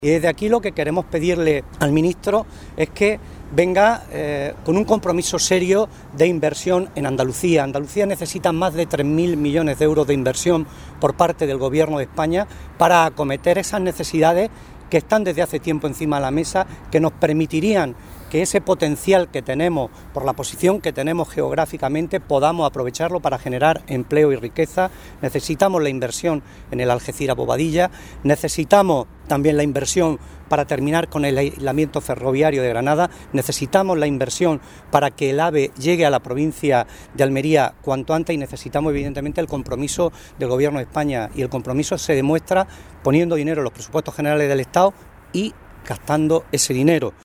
Y desde aquí lo que queremos pedirle al ministro es que venga con un compromiso serio de inversión en Andalucía. Andalucía necesita más de 3.000 millones de euros de inversión por parte del Gobierno de España para acometer esas necesidades que están desde hace tiempo encima de la mesa, que nos permitirían que ese potencial que tenemos, por la posición que tenemos geográficamente, podamos aprovecharlo para generar empleo y riqueza. Necesitamos la inversión en el Algeciras-Bobadilla, necesitamos también la inversión para terminar con el aislamiento ferroviario de Granada, necesitamos la inversión para que el AVE llegue a la provincia de Almería cuanto antes y necesitamos evidentemente el compromiso del Gobierno de España, y el compromiso se demuestra poniendo dinero en los presupuestos generales del Estado y gastando ese dinero.